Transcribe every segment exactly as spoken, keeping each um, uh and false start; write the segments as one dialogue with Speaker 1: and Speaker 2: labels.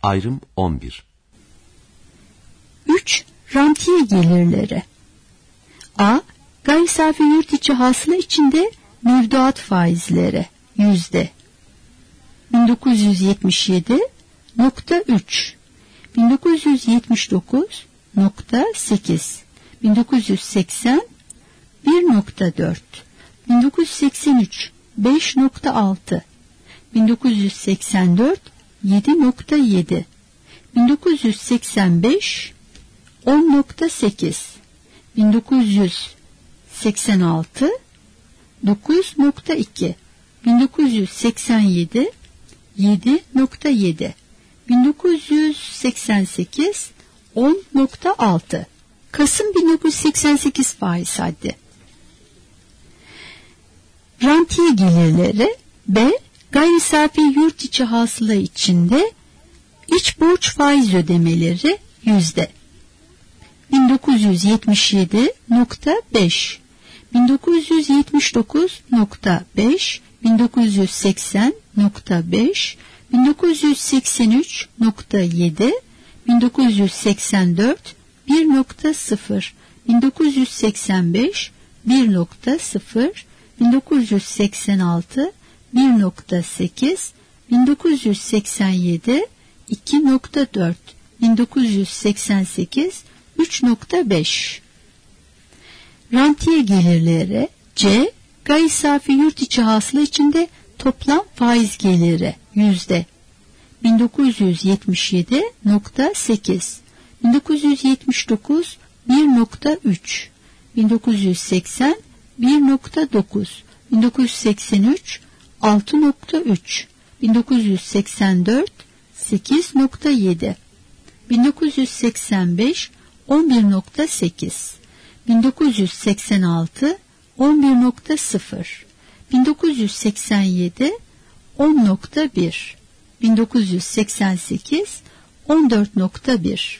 Speaker 1: Ayrım on bir.
Speaker 2: üç. Rantiye gelirleri. A. Gayri safi yurt içi hasıla içinde mevduat faizleri yüzde bin dokuz yüz yetmiş yedi nokta üç, bin dokuz yüz yetmiş dokuz nokta sekiz, bin dokuz yüz seksen bir nokta dört, bin dokuz yüz seksen üç beş nokta altı, bin dokuz yüz seksen dört yedi nokta yedi, bin dokuz yüz seksen beş on nokta sekiz, bin dokuz yüz seksen altı dokuz nokta iki, bin dokuz yüz seksen yedi yedi nokta yedi, bin dokuz yüz seksen sekiz on nokta altı. Kasım bin dokuz yüz seksen sekiz faiz haddi. Rantiye gelirleri. B. Gayri safi yurt içi hasıla içinde iç borç faiz ödemeleri yüzde bin dokuz yüz yetmiş yedi nokta beş, bin dokuz yüz yetmiş dokuz nokta beş, bin dokuz yüz seksen nokta beş, bin dokuz yüz seksen üç nokta yedi, bin dokuz yüz seksen dört bir nokta sıfır, bin dokuz yüz seksen beş bir nokta sıfır, bin dokuz yüz seksen altı bir nokta sekiz, bin dokuz yüz seksen yedi iki nokta dört, bin dokuz yüz seksen sekiz üç nokta beş. Rantiye gelirleri. C. Gayri safi yurt içi hasıla içinde toplam faiz geliri yüzde bin dokuz yüz yetmiş yedi nokta sekiz, bin dokuz yüz yetmiş dokuz bir nokta üç, bin dokuz yüz seksen bir nokta dokuz, bin dokuz yüz seksen üç altı nokta üç, bin dokuz yüz seksen dört sekiz nokta yedi, bin dokuz yüz seksen beş on bir nokta sekiz, bin dokuz yüz seksen altı on bir nokta sıfır, bin dokuz yüz seksen yedi on nokta bir, bin dokuz yüz seksen sekiz on dört nokta bir.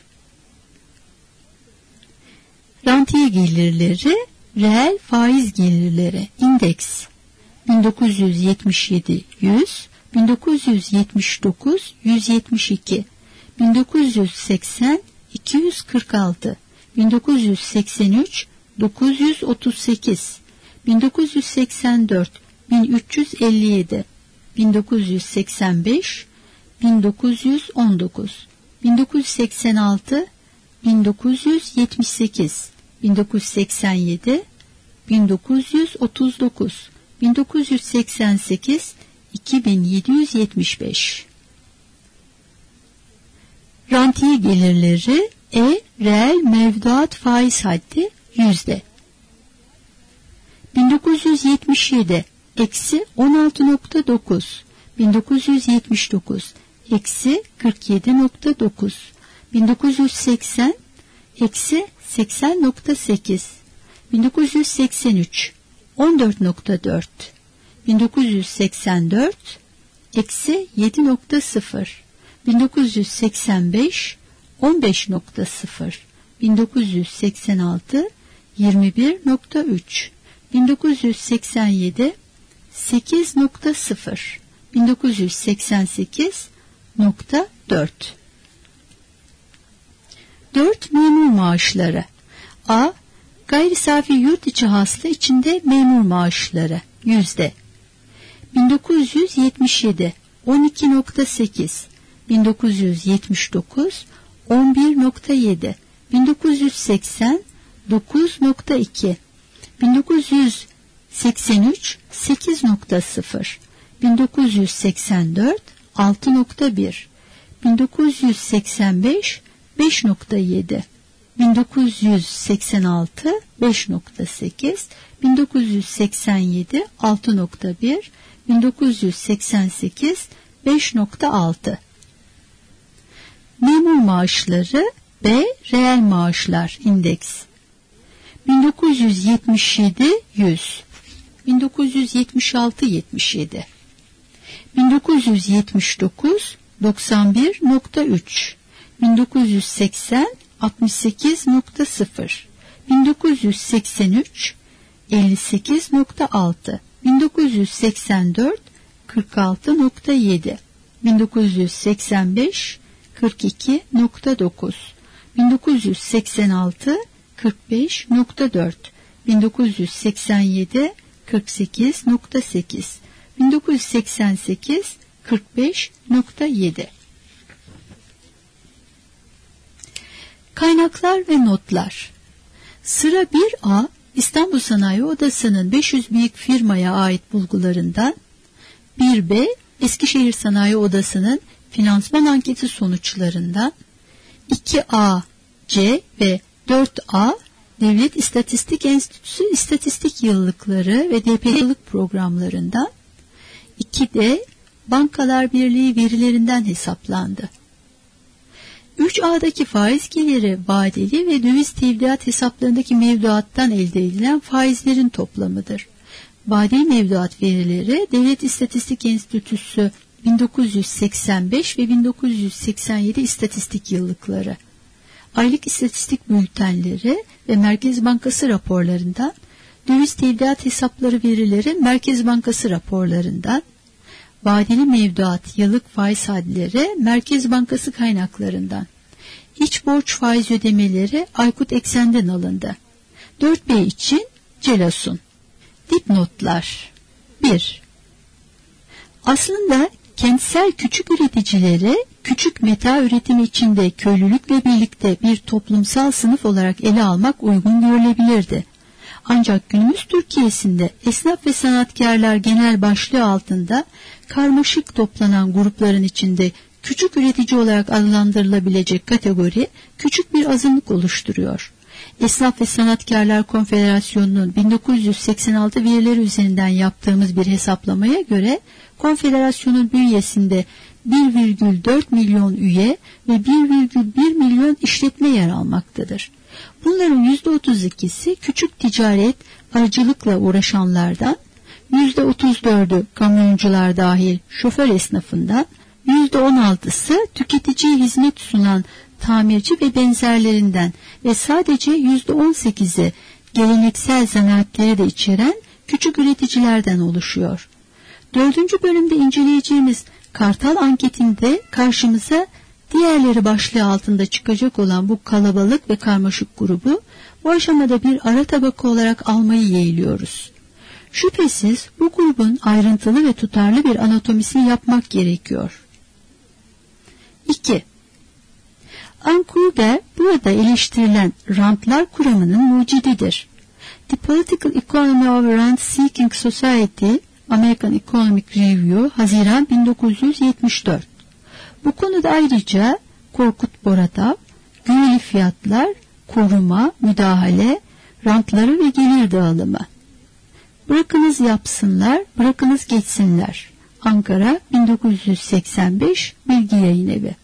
Speaker 2: Rantiye gelirleri. Reel faiz gelirleri indeks bin dokuz yüz yetmiş yedi yüz, bin dokuz yüz yetmiş dokuz yüz yetmiş iki, bin dokuz yüz seksen iki yüz kırk altı, bin dokuz yüz seksen üç dokuz yüz otuz sekiz, bin dokuz yüz seksen dört bin üç yüz elli yedi, bin dokuz yüz seksen beş bin dokuz yüz on dokuz, bin dokuz yüz seksen altı bin dokuz yüz yetmiş sekiz, bin dokuz yüz seksen yedi bin dokuz yüz otuz dokuz, bin dokuz yüz seksen sekiz iki bin yedi yüz yetmiş beş. Rantiye gelirleri. E. Reel mevduat faiz haddi yüzde bin dokuz yüz yetmiş yedi eksi on altı nokta dokuz, bin dokuz yüz yetmiş dokuz eksi kırk yedi nokta dokuz, bin dokuz yüz seksen eksi seksen nokta sekiz, bin dokuz yüz seksen üç on dört nokta dört, bin dokuz yüz seksen dört eksi yedi nokta sıfır, bin dokuz yüz seksen beş on beş nokta sıfır, bin dokuz yüz seksen altı yirmi bir nokta üç, bin dokuz yüz seksen yedi sekiz nokta sıfır, bin dokuz yüz seksen sekiz nokta dört. dört. Memur maaşları. A. Gayri safi yurt içi hasıla içinde memur maaşları yüzde bin dokuz yüz yetmiş yedi on iki nokta sekiz, bin dokuz yüz yetmiş dokuz on bir nokta yedi, bin dokuz yüz seksen dokuz nokta iki, bin dokuz yüz seksen üç sekiz nokta sıfır, bin dokuz yüz seksen dört altı nokta bir, bin dokuz yüz seksen beş beş nokta yedi, bin dokuz yüz seksen altı beş nokta sekiz, bin dokuz yüz seksen yedi altı nokta bir, bin dokuz yüz seksen sekiz beş nokta altı. Memur maaşları. B. Reel maaşlar indeks bin dokuz yüz yetmiş yedi yüz, bin dokuz yüz yetmiş altı yetmiş yedi, bin dokuz yüz yetmiş dokuz doksan bir nokta üç, bin dokuz yüz seksen altmış sekiz nokta sıfır, bin dokuz yüz seksen üç elli sekiz nokta altı, bin dokuz yüz seksen dört kırk altı nokta yedi, bin dokuz yüz seksen beş kırk iki nokta dokuz, bin dokuz yüz seksen altı kırk beş nokta dört, bin dokuz yüz seksen yedi kırk sekiz nokta sekiz, bin dokuz yüz seksen sekiz kırk beş nokta yedi. Kaynaklar ve notlar. Sıra bir A, İstanbul Sanayi Odası'nın beş yüz büyük firmaya ait bulgularından, bir B, Eskişehir Sanayi Odası'nın finansman anketi sonuçlarından, iki A, C ve dört A, Devlet İstatistik Enstitüsü İstatistik Yıllıkları ve D P yıllık programlarından, iki D, Bankalar Birliği verilerinden hesaplandı. üç A'daki faiz geliri vadeli ve döviz tevdiat hesaplarındaki mevduattan elde edilen faizlerin toplamıdır. Vadeli mevduat verileri Devlet İstatistik Enstitüsü bin dokuz yüz seksen beş ve bin dokuz yüz seksen yedi istatistik yıllıkları, aylık istatistik bültenleri ve Merkez Bankası raporlarından, döviz tevdiat hesapları verileri Merkez Bankası raporlarından, vadeli mevduat yıllık faiz hadleri Merkez Bankası kaynaklarından, iç borç faiz ödemeleri Aykut Eksen'den alındı. dört B için Celosun. Dipnotlar. bir. Aslında kentsel küçük üreticileri küçük meta üretimi içinde köylülükle birlikte bir toplumsal sınıf olarak ele almak uygun görülebilirdi. Ancak günümüz Türkiye'sinde esnaf ve sanatkarlar genel başlığı altında karmaşık toplanan grupların içinde küçük üretici olarak adlandırılabilecek kategori küçük bir azınlık oluşturuyor. Esnaf ve Sanatkarlar Konfederasyonu'nun bin dokuz yüz seksen altı verileri üzerinden yaptığımız bir hesaplamaya göre konfederasyonun bünyesinde bir virgül dört milyon üye ve bir virgül bir milyon işletme yer almaktadır. Bunların yüzde otuz ikisi küçük ticaret, aracılıkla uğraşanlardan, yüzde otuz dördü kamyoncular dahil şoför esnafından, yüzde on altısı tüketiciye hizmet sunan tamirci ve benzerlerinden ve sadece yüzde on sekizi geleneksel zanaatleri de içeren küçük üreticilerden oluşuyor. Dördüncü bölümde inceleyeceğimiz Kartal anketinde karşımıza diğerleri başlığı altında çıkacak olan bu kalabalık ve karmaşık grubu bu aşamada bir ara tabaka olarak almayı yeğliyoruz. Şüphesiz bu grubun ayrıntılı ve tutarlı bir anatomisini yapmak gerekiyor. iki. Ankuber burada eleştirilen rantlar kuramının mucididir. The Political Economy of Rent Seeking Society, American Economic Review, Haziran bin dokuz yüz yetmiş dört. Bu konuda ayrıca Korkut Boratav, güveli fiyatlar, koruma, müdahale, rantları ve gelir dağılımı. Bırakınız yapsınlar, bırakınız geçsinler. Ankara bin dokuz yüz seksen beş, Bilgi Yayınevi.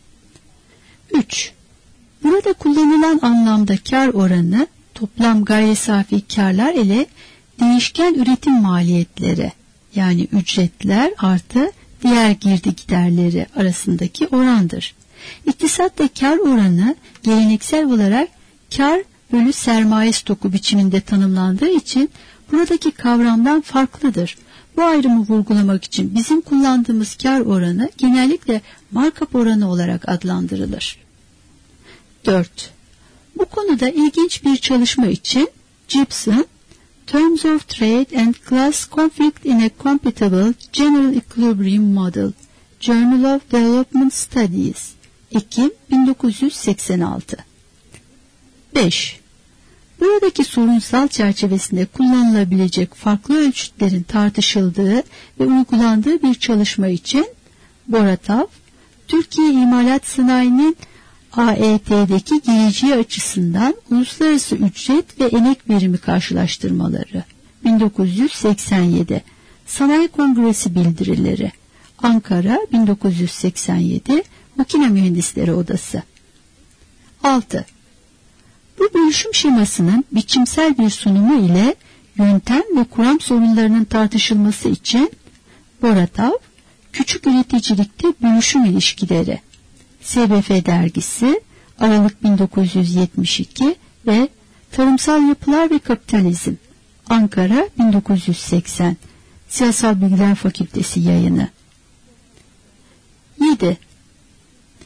Speaker 2: üç. Burada kullanılan anlamda kar oranı, toplam gayri safi karlar ile değişken üretim maliyetleri, yani ücretler artı diğer girdi giderleri arasındaki orandır. İktisatta kar oranı geleneksel olarak kar bölü sermaye stoku biçiminde tanımlandığı için buradaki kavramdan farklıdır. Bu ayrımı vurgulamak için bizim kullandığımız kar oranı genellikle markup oranı olarak adlandırılır. dört. Bu konuda ilginç bir çalışma için Gibson, Terms of Trade and Class Conflict in a Compatible General Equilibrium Model, Journal of Development Studies, Ekim bin dokuz yüz seksen altı. beş. Buradaki sorunsal çerçevesinde kullanılabilecek farklı ölçütlerin tartışıldığı ve uygulandığı bir çalışma için Boratav, Türkiye İmalat Sanayi'nin A E T'deki geleceği açısından uluslararası ücret ve emek verimi karşılaştırmaları, bin dokuz yüz seksen yedi, Sanayi Kongresi bildirileri, Ankara bin dokuz yüz seksen yedi, Makine Mühendisleri Odası. altı. Bu bölüşüm şemasının biçimsel bir sunumu ile yöntem ve kuram sorunlarının tartışılması için Boratav, küçük üreticilikte bölüşüm ilişkileri, S B F dergisi, Aralık bin dokuz yüz yetmiş iki ve Tarımsal Yapılar ve Kapitalizm, Ankara bin dokuz yüz seksen, Siyasal Bilgiler Fakültesi yayını. yedi.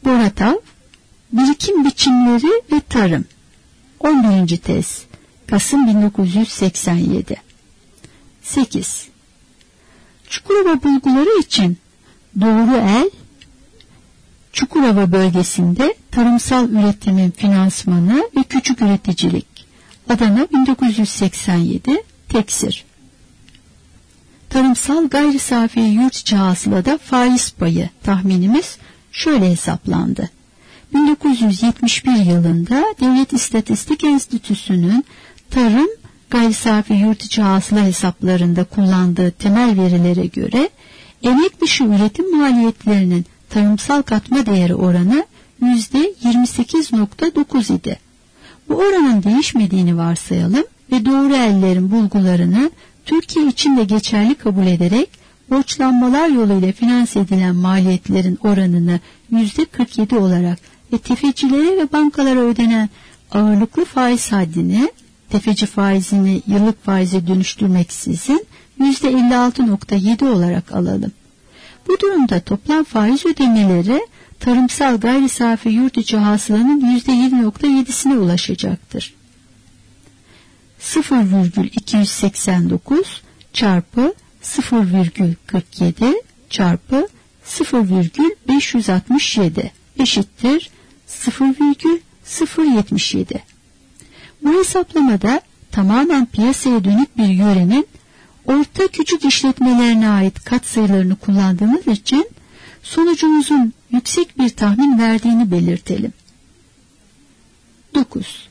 Speaker 2: Boratav, birikim biçimleri ve tarım. on birinci tez, Kasım bin dokuz yüz seksen yedi. sekiz. Çukurova bulguları için Doğru El, Çukurova bölgesinde tarımsal üretimin finansmanı ve küçük üreticilik. Adana bin dokuz yüz seksen yedi. Teksir. Tarımsal gayri safi yurt içi hasılada faiz payı tahminimiz şöyle hesaplandı. bin dokuz yüz yetmiş bir yılında Devlet İstatistik Enstitüsü'nün tarım gayri safi yurt içi hasıla hesaplarında kullandığı temel verilere göre emek dışı üretim maliyetlerinin tarımsal katma değeri oranı yüzde yirmi sekiz nokta dokuz idi. Bu oranın değişmediğini varsayalım ve Doğru Ellerin bulgularını Türkiye için de geçerli kabul ederek borçlanmalar yoluyla finanse edilen maliyetlerin oranını yüzde kırk yedi olarak ve tefecilere ve bankalara ödenen ağırlıklı faiz haddini, tefeci faizini yıllık faize dönüştürmeksizin yüzde elli altı nokta yedi olarak alalım. Bu durumda toplam faiz ödemeleri tarımsal gayri safi yurt içi hasılanın yüzde yedi nokta yedisine ulaşacaktır. sıfır virgül iki yüz seksen dokuz çarpı sıfır virgül kırk yedi çarpı sıfır virgül beş yüz altmış yedi eşittir sıfır virgül sıfır yetmiş yedi. Bu hesaplamada tamamen piyasaya dönük bir yörenin orta küçük işletmelerine ait katsayılarını kullandığımız için sonucumuzun yüksek bir tahmin verdiğini belirtelim. dokuz.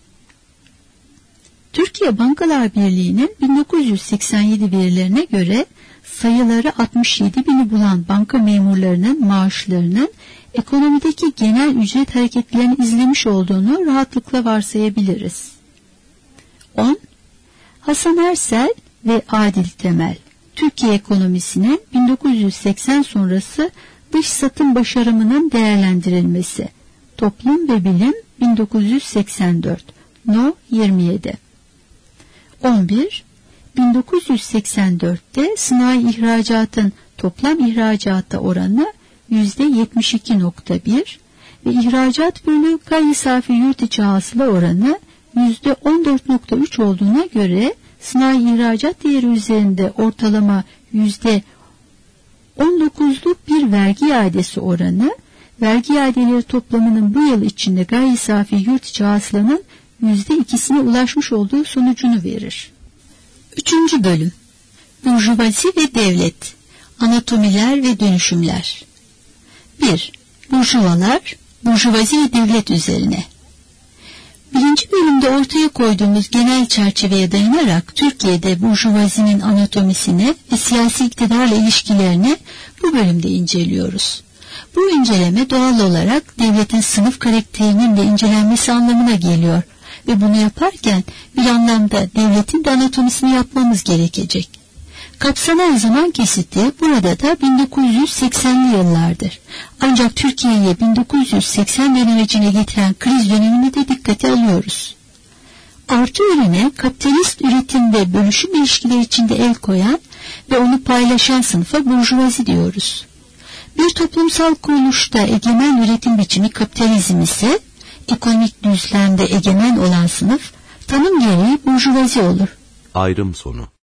Speaker 2: Türkiye Bankalar Birliği'nin bin dokuz yüz seksen yedi verilerine göre sayıları altmış yedi bini bulan banka memurlarının maaşlarının ekonomideki genel ücret hareketlerini izlemiş olduğunu rahatlıkla varsayabiliriz. on. Hasan Ersel ve Adil Temel, Türkiye ekonomisinin bin dokuz yüz seksen sonrası dış satım başarımının değerlendirilmesi. Toplum ve Bilim bin dokuz yüz seksen dört. No yirmi yedi. on bir. bin dokuz yüz seksen dörtte sanayi ihracatın toplam ihracata oranı yüzde yetmiş iki nokta bir ve ihracat bölü gayri safi yurt içi hasıla oranı yüzde on dört nokta üç olduğuna göre sanayi ihracat değeri üzerinde ortalama yüzde on dokuzluk bir vergi iadesi oranı, vergi iadeleri toplamının bu yıl içinde gayri safi yurt içi hasılanın yüzde ikisine ulaşmış olduğu sonucunu verir. Üçüncü bölüm. Burjuvazi ve devlet. Anatomiler ve dönüşümler. bir. Burjuvalar, burjuvazi ve devlet üzerine. Birinci bölümde ortaya koyduğumuz genel çerçeveye dayanarak Türkiye'de burjuvazinin anatomisini ve siyasi iktidarla ilişkilerini bu bölümde inceliyoruz. Bu inceleme doğal olarak devletin sınıf karakterinin de incelenmesi anlamına geliyor ve bunu yaparken bir anlamda devletin de anatomisini yapmamız gerekecek. Kapsanan zaman kesiti burada da bin dokuz yüz seksenli yıllardır. Ancak Türkiye'yi bin dokuz yüz seksen dönemecine getiren kriz dönemini de dikkate alıyoruz. Artı ürüne kapitalist üretimde bölüşüm ilişkileri içinde el koyan ve onu paylaşan sınıfa burjuvazi diyoruz. Bir toplumsal kuruluşta egemen üretim biçimi kapitalizm ise ekonomik düzlemde egemen olan sınıf tanım gereği burjuvazi olur.
Speaker 1: Ayrım sonu.